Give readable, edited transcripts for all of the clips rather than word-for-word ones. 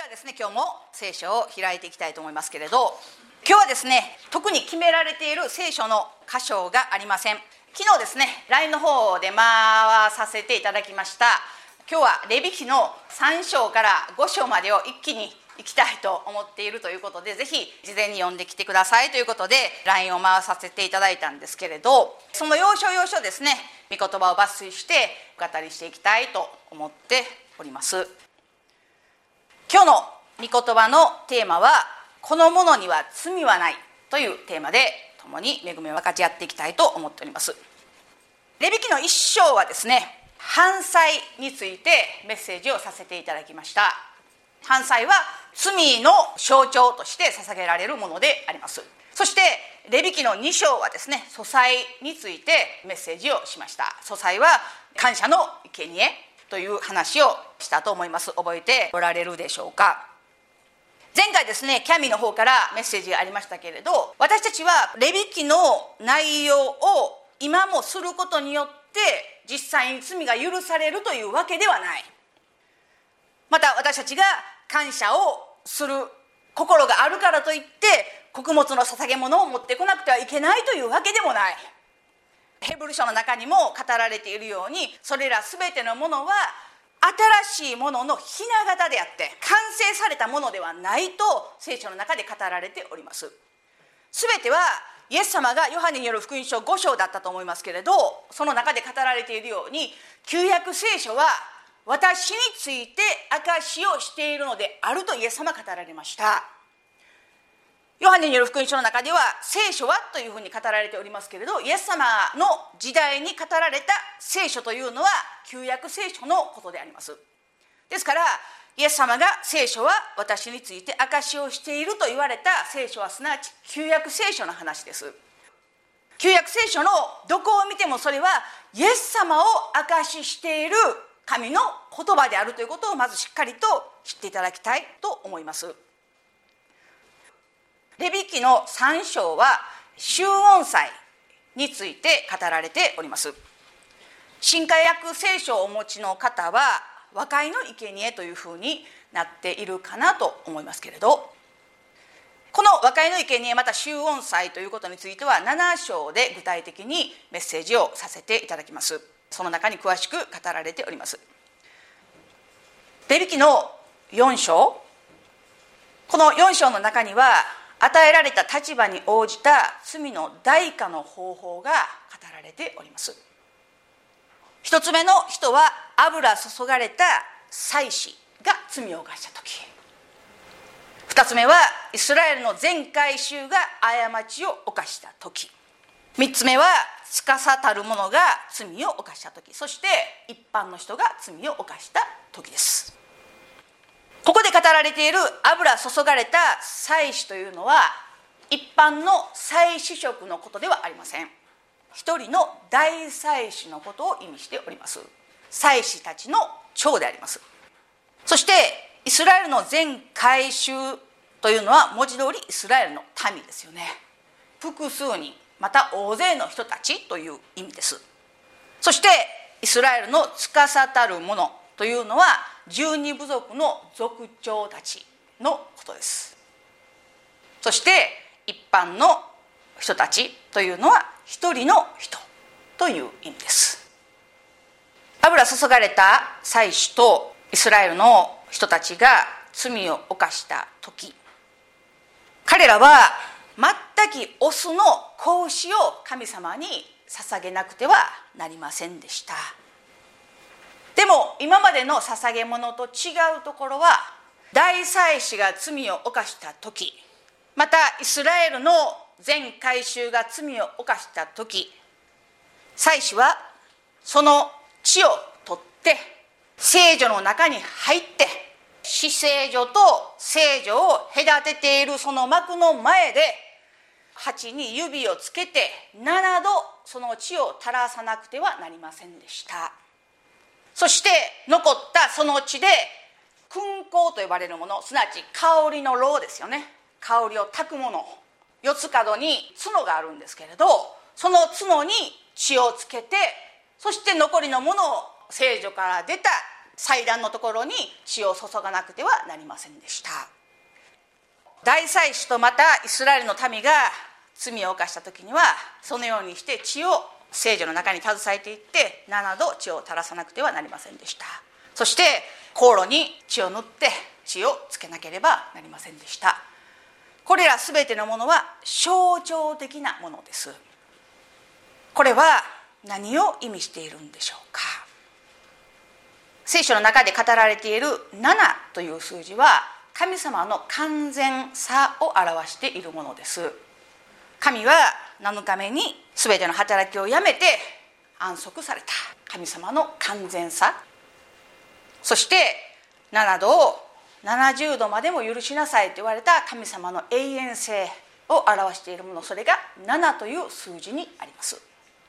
はですね、今日も聖書を開いていきたいと思いますけれど、今日はですね、特に決められている聖書の箇所がありません。昨日ですね、 LINE の方で回させていただきました。今日はレビ記の3章から5章までを一気に行きたいと思っているということで、ぜひ事前に読んできてくださいということで LINE を回させていただいたんですけれど、その要所要所ですね、御言葉を抜粋してお語りしていきたいと思っております。今日の御言葉のテーマは、この者には罪はないというテーマで共に恵みを分かち合っていきたいと思っております。レビ記の1章はですね、犯罪についてメッセージをさせていただきました。犯罪は罪の象徴として捧げられるものであります。そしてレビ記の2章はですね、訴祭についてメッセージをしました。訴祭は感謝の生贄という話をしたと思います。覚えておられるでしょうか。前回ですね、キャミの方からメッセージがありましたけれど、私たちはレビ記の内容を今もすることによって実際に罪が許されるというわけではない。また私たちが感謝をする心があるからといって穀物の捧げ物を持ってこなくてはいけないというわけでもない。ヘブル書の中にも語られているように、それらすべてのものは新しいもののひな形であって完成されたものではないと聖書の中で語られております。すべてはイエス様がヨハネによる福音書5章だったと思いますけれど、その中で語られているように、旧約聖書は私について証しをしているのであるとイエス様が語られました。ヨハネによる福音書の中では聖書はというふうに語られておりますけれど、イエス様の時代に語られた聖書というのは旧約聖書のことであります。ですからイエス様が聖書は私について証しをしていると言われた聖書はすなわち旧約聖書の話です。旧約聖書のどこを見てもそれはイエス様を証ししている神の言葉であるということをまずしっかりと知っていただきたいと思います。レビ記の3章は集音祭について語られております。新海訳聖書をお持ちの方は和解の生贄というふうになっているかなと思いますけれど、この和解の生贄また集音祭ということについては7章で具体的にメッセージをさせていただきます。その中に詳しく語られております。レビ記の4章、この4章の中には与えられた立場に応じた罪の代価の方法が語られております。一つ目の人は油注がれた祭司が罪を犯したとき、二つ目はイスラエルの全会衆が過ちを犯したとき、三つ目は司る者が罪を犯したとき、そして一般の人が罪を犯したときです。ここで語られている油注がれた祭司というのは一般の祭司職のことではありません。一人の大祭司のことを意味しております。祭司たちの長であります。そしてイスラエルの全会衆というのは文字通りイスラエルの民ですよね。複数人また大勢の人たちという意味です。そしてイスラエルの司る者というのは12部族の族長たちのことです。そして一般の人たちというのは一人の人という意味です。油注がれた祭司とイスラエルの人たちが罪を犯した時、彼らは全きオスの子牛を神様に捧げなくてはなりませんでした。でも今までの捧げ物と違うところは、大祭司が罪を犯した時、またイスラエルの全会衆が罪を犯した時、祭司はその血を取って聖所の中に入って、至聖所と聖所を隔てているその幕の前で鉢に指をつけて7度その血を垂らさなくてはなりませんでした。そして残ったその血で燻香と呼ばれるもの、すなわち香りの炉ですよね。香りを焚くもの、四つ角に角があるんですけれど、その角に血をつけて、そして残りのものを聖所から出た祭壇のところに血を注がなくてはなりませんでした。大祭司とまたイスラエルの民が罪を犯した時にはそのようにして血を聖所の中に携えていって7度血を垂らさなくてはなりませんでした。そして香炉に血を塗って血をつけなければなりませんでした。これらすべてのものは象徴的なものです。これは何を意味しているんでしょうか。聖書の中で語られている7という数字は神様の完全さを表しているものです。神は7日目に全ての働きをやめて安息された神様の完全さ、そして7度を70度までも許しなさいと言われた神様の永遠性を表しているもの、それが7という数字にあります。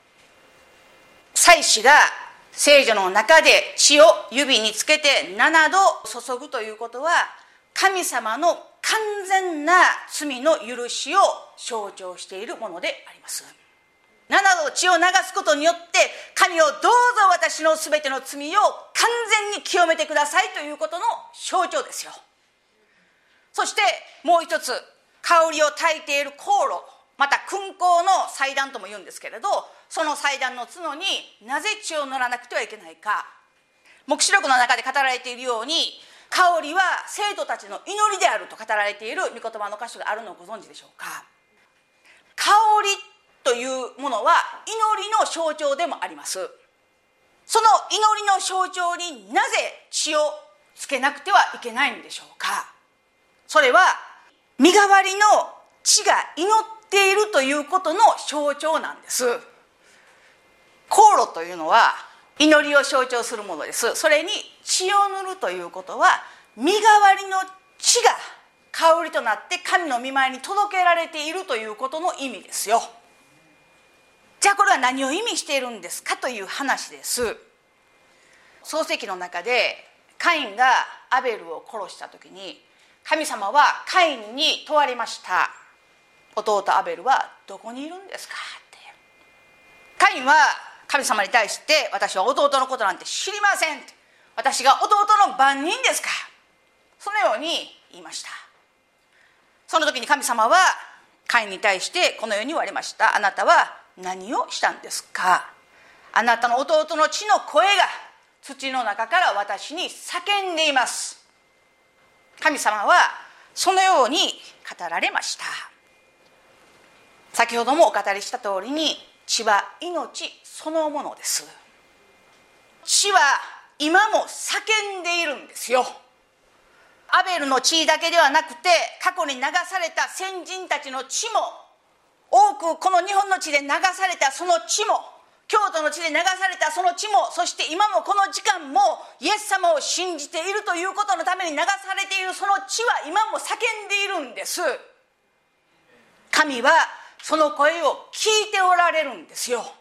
祭司が聖所の中で血を指につけて7度注ぐということは神様の完全な罪の許しを象徴しているものであります。7度血を流すことによって神をどうぞ私のすべての罪を完全に清めてくださいということの象徴ですよ。そしてもう一つ、香りを焚いている香炉、また燻香の祭壇とも言うんですけれど、その祭壇の角になぜ血を塗らなくてはいけないか。黙示録の中で語られているように香りは生徒たちの祈りであると語られている御言葉の箇所があるのをご存知でしょうか。香りというものは祈りの象徴でもあります。その祈りの象徴になぜ血をつけなくてはいけないんでしょうか。それは身代わりの血が祈っているということの象徴なんです。香炉というのは祈りを象徴するものです。それに血を塗るということは身代わりの血が香りとなって神の御前に届けられているということの意味ですよ。じゃあこれは何を意味しているんですかという話です。創世記の中でカインがアベルを殺した時に神様はカインに問われました。弟アベルはどこにいるんですかって。カインは神様に対して、私は弟のことなんて知りません、私が弟の番人ですか、そのように言いました。その時に神様はカインに対してこのように言われました。あなたは何をしたんですか。あなたの弟の血の声が土の中から私に叫んでいます。神様はそのように語られました。先ほどもお語りした通りに血は命そのものです。血は今も叫んでいるんですよ。アベルの血だけではなくて過去に流された先人たちの血も、多くこの日本の地で流されたその血も、京都の地で流されたその血も、そして今もこの時間もイエス様を信じているということのために流されているその血は今も叫んでいるんです。神はその声を聞いておられるんですよ。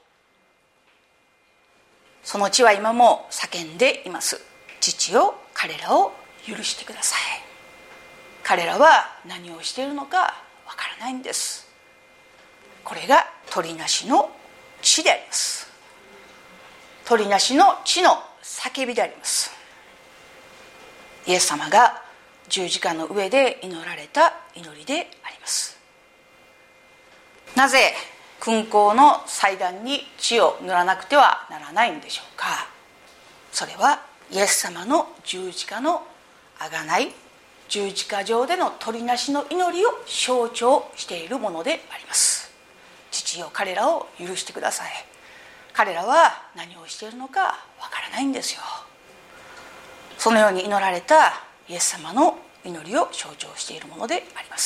その血は今も叫んでいます。父よ、彼らを許してください。彼らは何をしているのかわからないんです。これが取りなしの血であります。取りなしの血の叫びであります。イエス様が十字架の上で祈られた祈りであります。なぜ燻香の祭壇に血を塗らなくてはならないんでしょうか。それはイエス様の十字架の贖い、十字架上での取りなしの祈りを象徴しているものであります。父よ、彼らを許してください。彼らは何をしているのかわからないんですよ。そのように祈られたイエス様の祈りを象徴しているものであります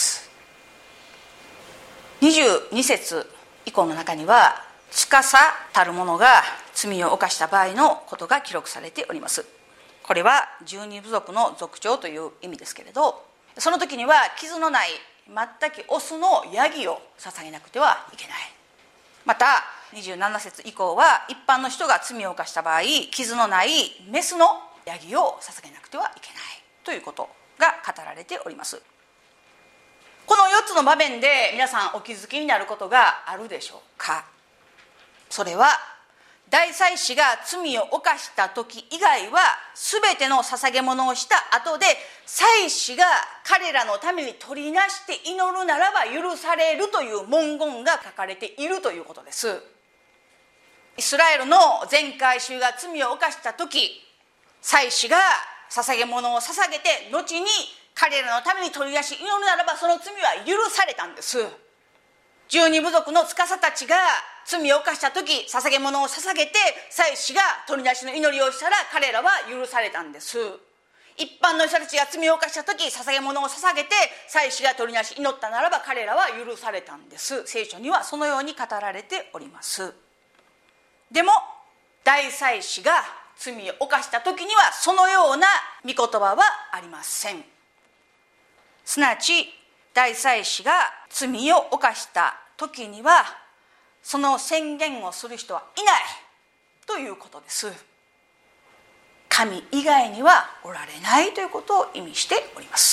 。22節以降の中には司たる者が罪を犯した場合のことが記録されております。これは十二部族の族長という意味ですけれど、その時には傷のない全きオスのヤギを捧げなくてはいけない。また27節以降は一般の人が罪を犯した場合、傷のないメスのヤギを捧げなくてはいけないということが語られております。この4つの場面で皆さんお気づきになることがあるでしょうか。それは大祭司が罪を犯した時以外は全ての捧げ物をした後で祭司が彼らのために取りなして祈るならば許されるという文言が書かれているということです。イスラエルの全会衆が罪を犯した時、祭司が捧げ物を捧げて後に彼らのために取り出し祈るならばその罪は許されたんです。12部族の司たちが罪を犯した時、捧げ物を捧げて祭司が取り出しの祈りをしたら彼らは許されたんです。一般の人たちが罪を犯した時、捧げ物を捧げて祭司が取り出し祈ったならば彼らは許されたんです。聖書にはそのように語られております。でも大祭司が罪を犯した時にはそのような御言葉はありません。すなわち大祭司が罪を犯した時にはその宣言をする人はいないということです。神以外にはおられないということを意味しております。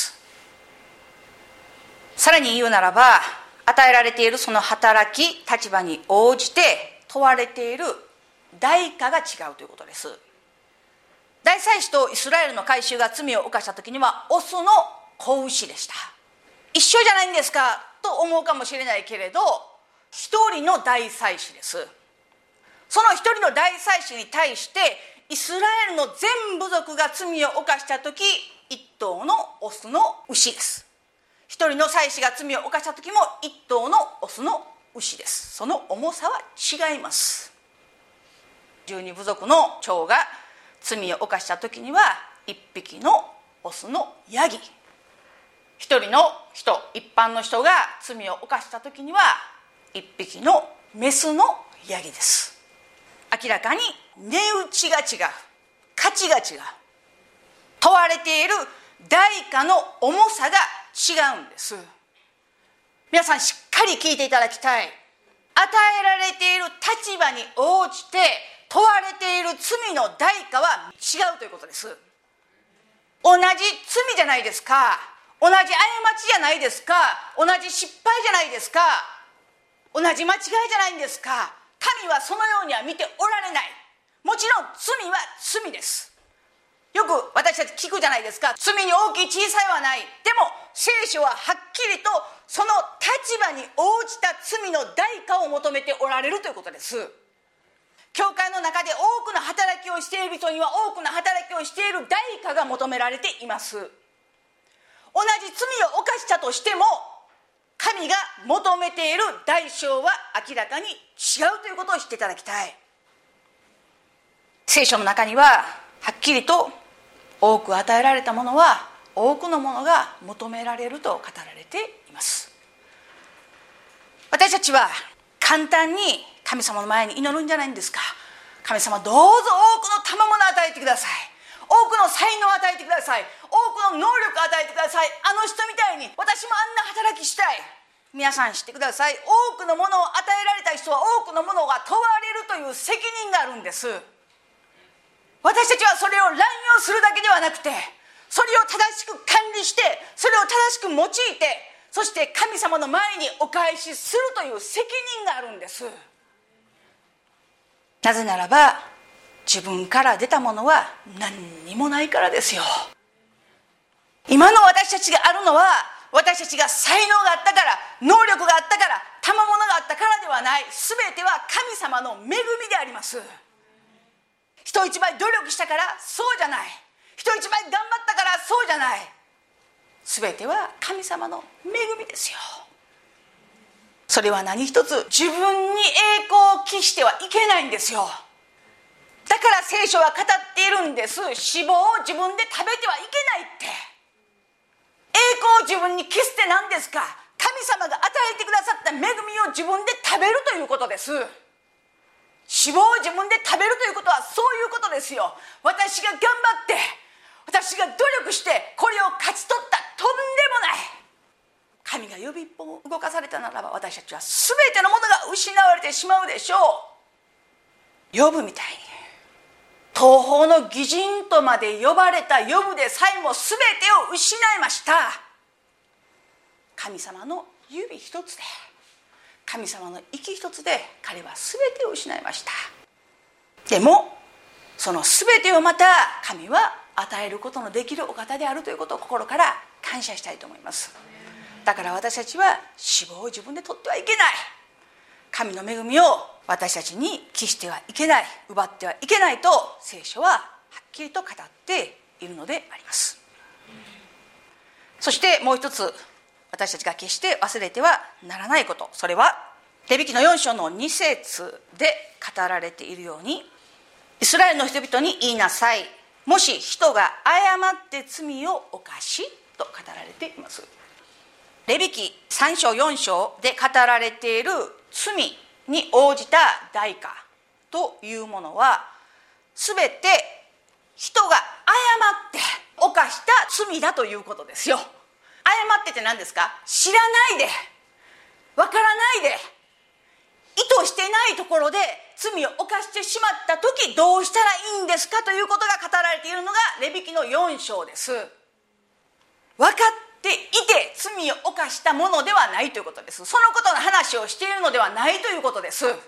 さらに言うならば、与えられているその働き立場に応じて問われている代価が違うということです。大祭司とイスラエルの改宗が罪を犯した時にはオスの子牛でした。一緒じゃないんですかと思うかもしれないけれど、一人の大祭司です。その一人の大祭司に対してイスラエルの全部族が罪を犯した時、一頭のオスの牛です。一人の祭司が罪を犯した時も一頭のオスの牛です。その重さは違います。12部族の長が罪を犯した時には一匹のオスのヤギ、一人の人、一般の人が罪を犯した時には一匹のメスのヤギです。明らかに値打ちが違う、価値が違う、問われている代価の重さが違うんです。皆さんしっかり聞いていただきたい。与えられている立場に応じて問われている罪の代価は違うということです。同じ罪じゃないですか、同じ過ちじゃないですか、同じ失敗じゃないですか、同じ間違いじゃないんですか。神はそのようには見ておられない。もちろん罪は罪です。よく私たち聞くじゃないですか、罪に大きい小さいはない。でも聖書ははっきりとその立場に応じた罪の代価を求めておられるということです。教会の中で多くの働きをしている人には多くの働きをしている代価が求められています。同じ罪を犯したとしても神が求めている代償は明らかに違うということを知っていただきたい。聖書の中にははっきりと多く与えられたものは多くのものが求められると語られています。私たちは簡単に神様の前に祈るんじゃないんですか。神様どうぞ多くの賜物を与えてください、多くの才能を与えてください、多くの能力を与えてください、あの人みたいに私もあんな働きしたい。皆さん知ってください。多くのものを与えられた人は多くのものが問われるという責任があるんです。私たちはそれを乱用するだけではなくて、それを正しく管理して、それを正しく用いて、そして神様の前にお返しするという責任があるんです。なぜならば自分から出たものは何にもないからですよ。今の私たちがあるのは私たちが才能があったから、能力があったから、賜物があったからではない。全ては神様の恵みであります。人一倍努力したからそうじゃない、人一倍頑張ったからそうじゃない。全ては神様の恵みですよ。それは何一つ自分に栄光を期してはいけないんですよ。だから聖書は語っているんです。脂肪を自分で食べてはいけないって。栄光を自分に期すって何ですか。神様が与えてくださった恵みを自分で食べるということです。脂肪を自分で食べるということはそういうことですよ。私が頑張って私が努力してこれを勝ち取った、とんでもない。神が指一本動かされたならば私たちは全てのものが失われてしまうでしょう。ヨブみたいに東方の義人とまで呼ばれたヨブでさえも全てを失いました。神様の指一つで、神様の息一つで彼は全てを失いました。 でもその全てをまた神は与えることのできるお方であるということを心から感謝したいと思います。だから私たちは死亡を自分で取ってはいけない、神の恵みを私たちに帰してはいけない、奪ってはいけないと聖書ははっきりと語っているのであります。そしてもう一つ、私たちが決して忘れてはならないこと、それはレビ記の4章の2節で語られているように、イスラエルの人々に言いなさい、もし人が誤って罪を犯しと語られています。レビ記3章4章で語られている罪に応じた代価というものは、すべて人が誤って犯した罪だということですよ。誤ってって何ですか？知らないで、わからないで、意図してないところで罪を犯してしまった時どうしたらいいんですかということが語られているのがレビ記の4章です。分かっていて罪を犯したものではないということです。そのことの話をしているのではないということです。分か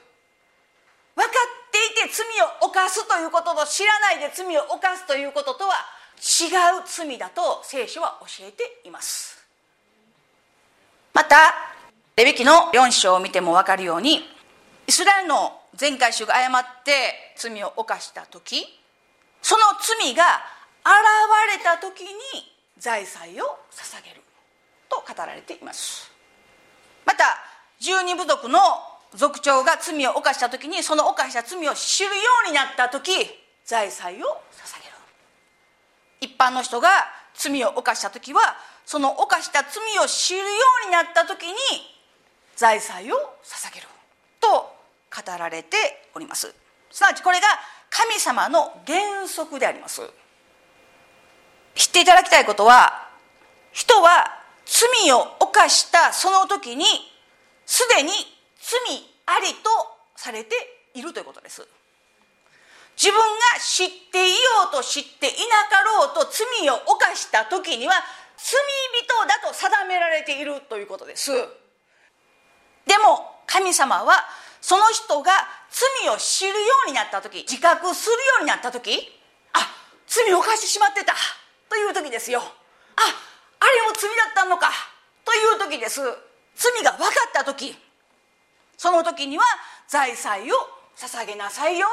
っていて罪を犯すということと知らないで罪を犯すということとは違う罪だと聖書は教えています。またレビ記の4章を見ても分かるように、イスラエルの全会衆が誤って罪を犯した時、その罪が現れた時に財産を捧げると語られています。また12部族の族長が罪を犯した時に、その犯した罪を知るようになった時財産を捧げる。一般の人が罪を犯した時は、その犯した罪を知るようになった時に財産を捧げると語られております。すなわちこれが神様の原則であります。知っていただきたいことは、人は罪を犯したその時にすでに罪ありとされているということです。自分が知っていようと知っていなかろうと罪を犯した時には罪人だと定められているということです。でも神様はその人が罪を知るようになった時、自覚するようになった時、罪を犯してしまってたという時ですよ。あれも罪だったのかという時です。罪が分かった時、その時には財産を捧げなさいよ。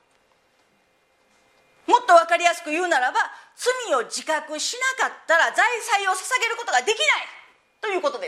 もっと分かりやすく言うならば、罪を自覚しなかったら財産を捧げることができないということです。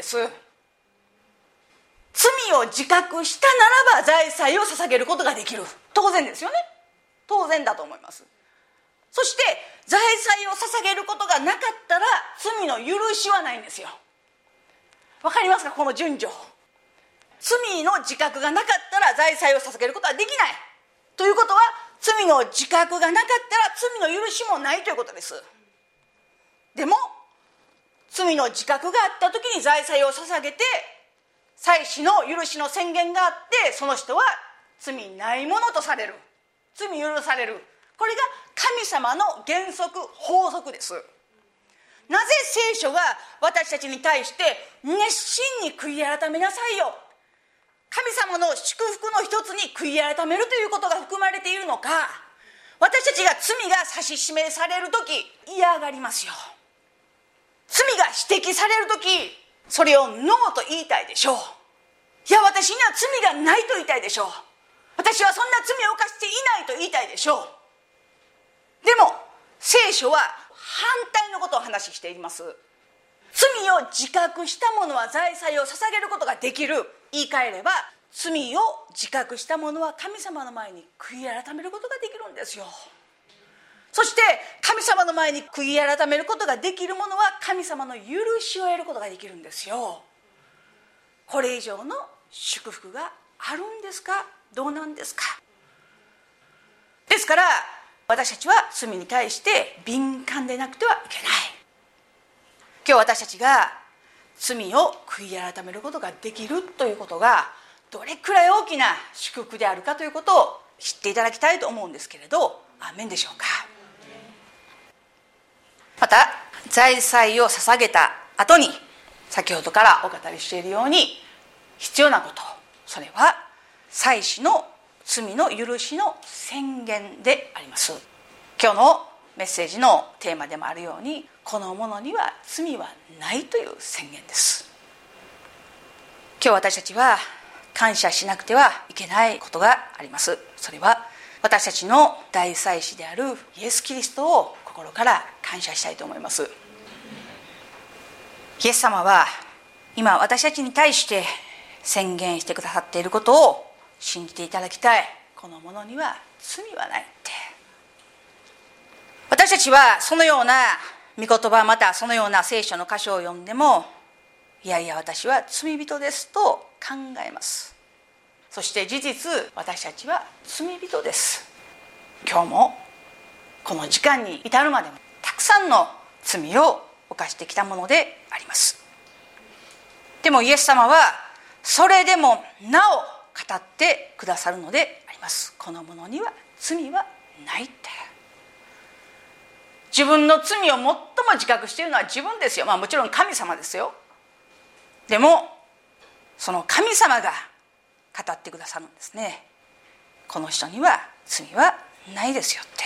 罪を自覚したならば財産を捧げることができる。当然ですよね。当然だと思います。そして財産を捧げることがなかったら罪の許しはないんですよ。わかりますか？この順序。罪の自覚がなかったら財産を捧げることはできないということは、罪の自覚がなかったら罪の許しもないということです。でも罪の自覚があった時に財産を捧げて祭司の許しの宣言があって、その人は罪ないものとされる、罪許される。これが神様の原則、法則です。なぜ聖書が私たちに対して熱心に悔い改めなさいよ、神様の祝福の一つに悔い改めるということが含まれているのか。私たちが罪が指し示されるとき嫌がりますよ。罪が指摘されるときそれをノーと言いたいでしょう。いや、私には罪がないと言いたいでしょう。私はそんな罪を犯していないと言いたいでしょう。でも聖書は反対のことを話しています。罪を自覚した者は財産を捧げることができる。言い換えれば、罪を自覚した者は神様の前に悔い改めることができるんですよ。そして神様の前に悔い改めることができる者は神様の許しを得ることができるんですよ。これ以上の祝福があるんですか？どうなんですか？ですから私たちは罪に対して敏感でなくてはいけない。今日私たちが罪を悔い改めることができるということがどれくらい大きな祝福であるかということを知っていただきたいと思うんですけれど、アーメンでしょうか。また財産を捧げた後に、先ほどからお語りしているように必要なこと、それは祭司の罪の許しの宣言であります。今日のメッセージのテーマでもあるように、この者には罪はないという宣言です。今日私たちは感謝しなくてはいけないことがあります。それは私たちの大祭司であるイエス・キリストを心から感謝したいと思います。イエス様は今私たちに対して宣言してくださっていることを信じていただきたい。この者には罪はないって。私たちはそのような御言葉、またそのような聖書の箇所を読んでも、いやいや私は罪人ですと考えます。そして事実私たちは罪人です。今日もこの時間に至るまでもたくさんの罪を犯してきたものであります。でもイエス様はそれでもなお語ってくださるのであります。この者には罪はないって。自分の罪を最も自覚しているのは自分ですよ。もちろん神様ですよ。でもその神様が語ってくださるんですね。この人には罪はないですよって。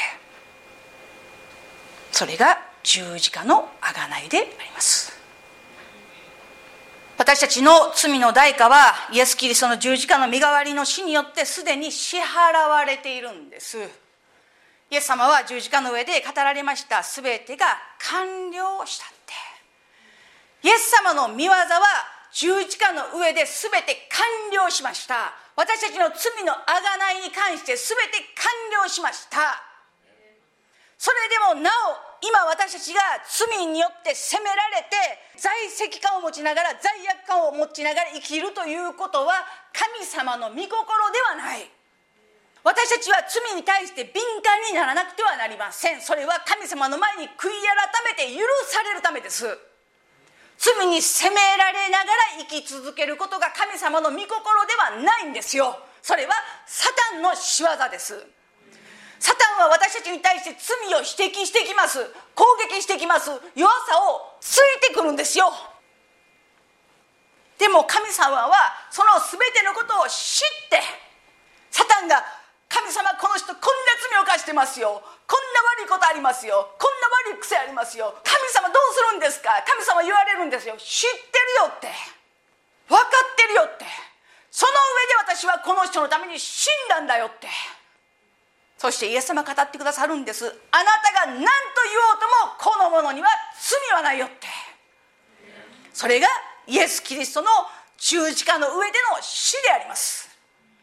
それが十字架の贖いであります。私たちの罪の代価はイエス・キリストの十字架の身代わりの死によってすでに支払われているんです。イエス様は十字架の上で語られました。すべてが完了したって。イエス様の御業は十字架の上で全て完了しました。私たちの罪の贖いに関して全て完了しました。それでもなお今私たちが罪によって責められて在籍感を持ちながら、罪悪感を持ちながら生きるということは神様の御心ではない。私たちは罪に対して敏感にならなくてはなりません。それは神様の前に悔い改めて許されるためです。罪に責められながら生き続けることが神様の御心ではないんですよ。それはサタンの仕業です。サタンは私たちに対して罪を指摘してきます。攻撃してきます。弱さをついてくるんですよ。でも神様はその全てのことを知って、サタンが神様この人こんな罪を犯してますよ、こんな悪いことありますよ、こんな悪い癖ありますよ、神様どうするんですか、神様言われるんですよ。知ってるよって、分かってるよって、その上で私はこの人のために死んだんだよって。そしてイエス様語ってくださるんです。あなたが何と言おうともこの者には罪はないよって。それがイエス・キリストの十字架の上での死であります。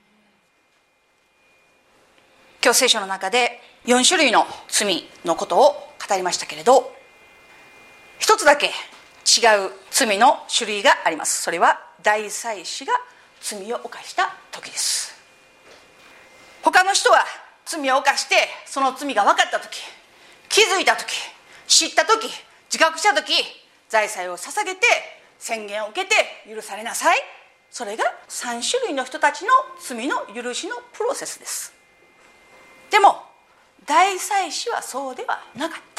今日聖書の中で4種類の罪のことを語りましたけれど、一つだけ違う罪の種類があります。それは大祭司が罪を犯した時です。他の人は罪を犯してその罪が分かった時、気づいた時、知った時、自覚した時、財産を捧げて宣言を受けて許されなさい。それが3種類の人たちの罪の許しのプロセスです。でも大祭司はそうではなかった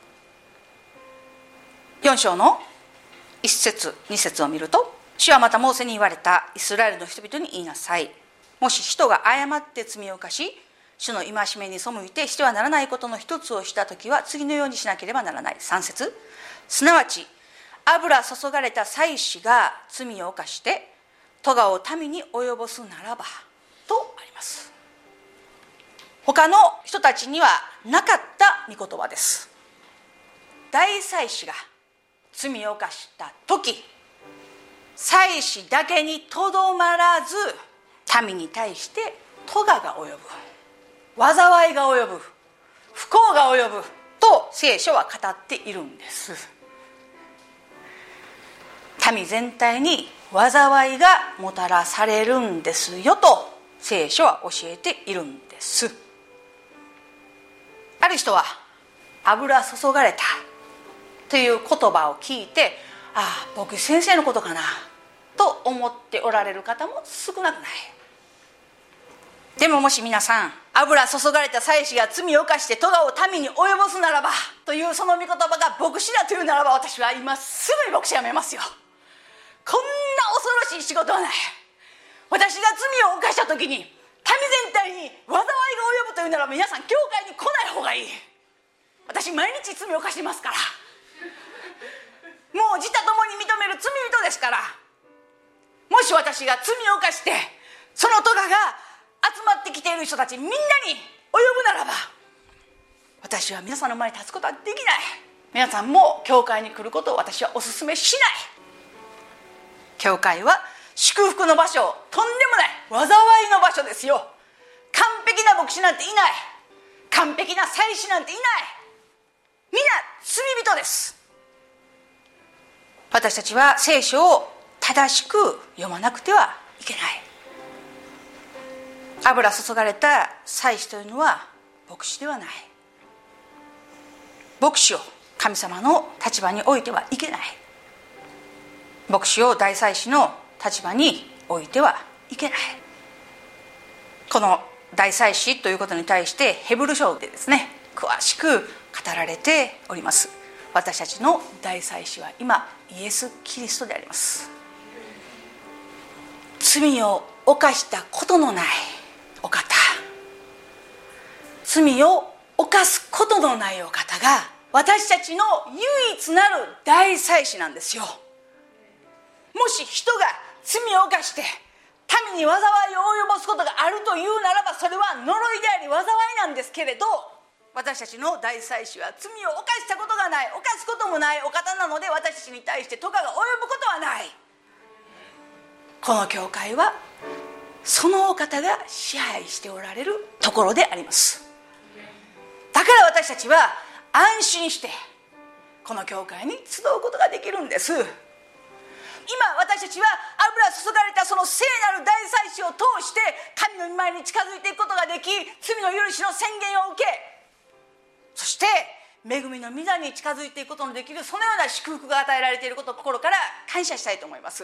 。4章の1節2節を見ると、主はまたモーセに言われた。イスラエルの人々に言いなさい。もし人が誤って罪を犯し、主の戒めに背いてしてはならないことの一つをしたときは次のようにしなければならない。3節、すなわち油注がれた祭司が罪を犯して咎を民に及ぼすならばとあります。他の人たちにはなかった御言葉です。大祭司が罪を犯した時、祭司だけにとどまらず民に対して咎が及ぶ、災いが及ぶ、不幸が及ぶと聖書は語っているんです。民全体に災いがもたらされるんですよと聖書は教えているんです。ある人は油注がれたという言葉を聞いて、ああ牧師先生のことかなと思っておられる方も少なくない。でももし皆さん、油注がれた祭司が罪を犯して咎を民に及ぼすならばというその御言葉が牧師だというならば、私は今すぐに牧師辞めますよ。こんな恐ろしい仕事はない。私が罪を犯した時に全体に災いが及ぶというなら皆さん教会に来ない方がいい。私毎日罪を犯してますから、もう自他ともに認める罪人ですから、もし私が罪を犯してその咎が集まってきている人たちみんなに及ぶならば、私は皆さんの前に立つことはできない。皆さんも教会に来ることを私はお勧めしない。教会は祝福の場所、とんでもない災いの場所ですよ。完璧な牧師なんていない。完璧な祭司なんていない。みんな罪人です。私たちは聖書を正しく読まなくてはいけない。油注がれた祭司というのは牧師ではない。牧師を神様の立場に置いてはいけない。牧師を大祭司の立場に置いてはいけない。この大祭司ということに対してヘブル書でですね、詳しく語られております。私たちの大祭司は今イエス・キリストであります。罪を犯したことのないお方、罪を犯すことのないお方が私たちの唯一なる大祭司なんですよ。もし人が罪を犯して民に災いを及ぼすことがあるというならば、それは呪いであり災いなんですけれど、私たちの大祭司は罪を犯したことがない、犯すこともないお方なので、私たちに対して咎が及ぶことはない。この教会はそのお方が支配しておられるところであります。だから私たちは安心してこの教会に集うことができるんです。今私たちは油注がれたその聖なる大祭司を通して神の御前に近づいていくことができ、罪の許しの宣言を受け、そして恵みの御座に近づいていくことのできる、そのような祝福が与えられていることを心から感謝したいと思います。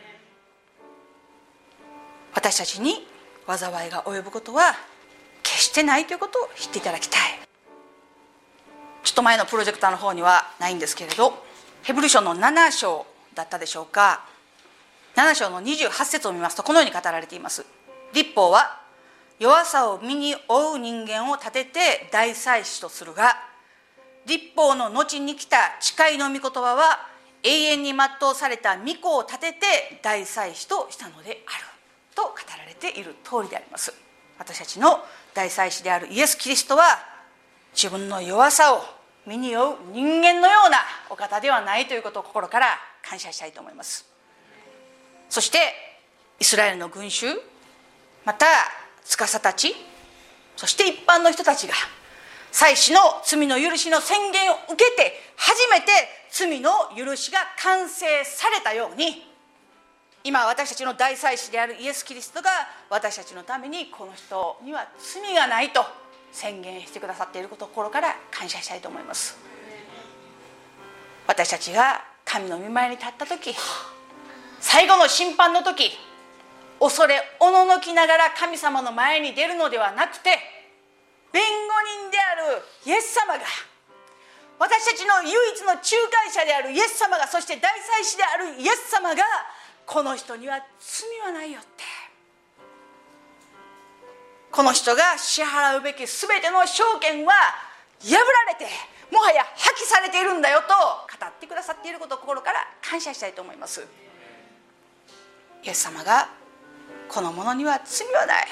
私たちに災いが及ぶことは決してないということを知っていただきたい。ちょっと前のプロジェクターの方にはないんですけれど、ヘブル書の7章だったでしょうか。7章の28節を見ますとこのように語られています。律法は弱さを身に負う人間を立てて大祭司とするが、律法の後に来た誓いの御言葉は永遠に全うされた御子を立てて大祭司としたのであると語られている通りであります。私たちの大祭司であるイエス・キリストは自分の弱さを身に負う人間のようなお方ではないということを心から感謝したいと思います。そしてイスラエルの群衆、また司たち、そして一般の人たちが祭司の罪の許しの宣言を受けて初めて罪の許しが完成されたように、今私たちの大祭司であるイエス・キリストが私たちのためにこの人には罪がないと宣言してくださっていることを心から感謝したいと思います。私たちが神の御前に立った時、最後の審判の時、恐れおののきながら神様の前に出るのではなくて、弁護人であるイエス様が、私たちの唯一の仲介者であるイエス様が、そして大祭司であるイエス様が、この人には罪はないよって、この人が支払うべき全ての証券は破られてもはや破棄されているんだよと語ってくださっていることを心から感謝したいと思います。イエス様がこの者には罪はない、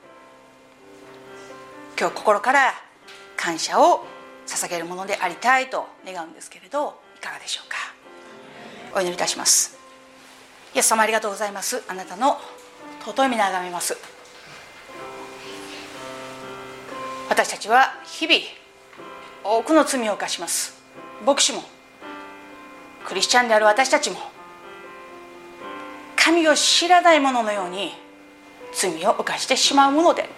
今日心から感謝を捧げるものでありたいと願うんですけれど、いかがでしょうか。お祈りいたします。イエス様ありがとうございます。あなたの尊い皆をあがめます。私たちは日々多くの罪を犯します。牧師もクリスチャンである私たちも神を知らない者のように罪を犯してしまうものであります。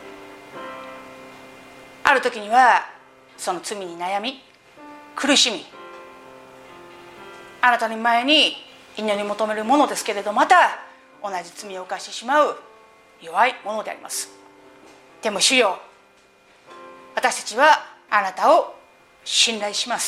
ある時にはその罪に悩み苦しみ、あなたの前に祈り求めるものですけれど、また同じ罪を犯してしまう弱いものであります。でも主よ、私たちはあなたを信頼します。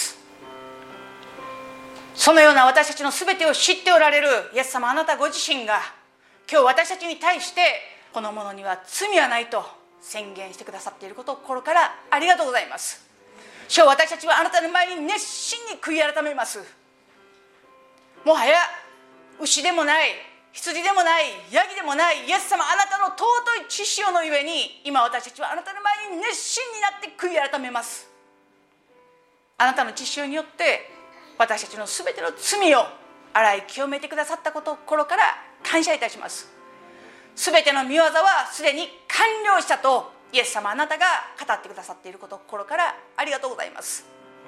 そのような私たちの全てを知っておられるイエス様、あなたご自身が今日私たちに対してこの者には罪はないと宣言してくださっていることを心からありがとうございます。主よ、私たちはあなたの前に熱心に悔い改めます。もはや牛でもない羊でもないヤギでもないイエス様、あなたの尊い血潮のゆえに今私たちはあなたの前に熱心になって悔い改めます。あなたの血潮によって私たちのすべての罪を洗い清めてくださったことを心から感謝いたします。すべての御業はすでに完了したとイエス様あなたが語ってくださっていることを心からありがとうございます。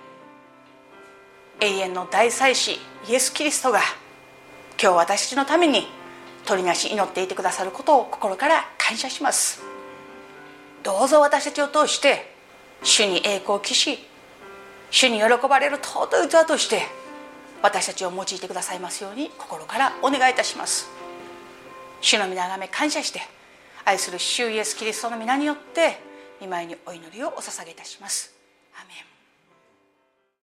永遠の大祭司イエス・キリストが今日私たちのために取りなし祈っていてくださることを心から感謝します。どうぞ私たちを通して主に栄光を期し、主に喜ばれる尊い器として私たちを用いてくださいますように心からお願いいたします。主の皆をあがめ感謝して、愛する主イエス・キリストの皆によって御前にお祈りをお捧げいたします。アメン。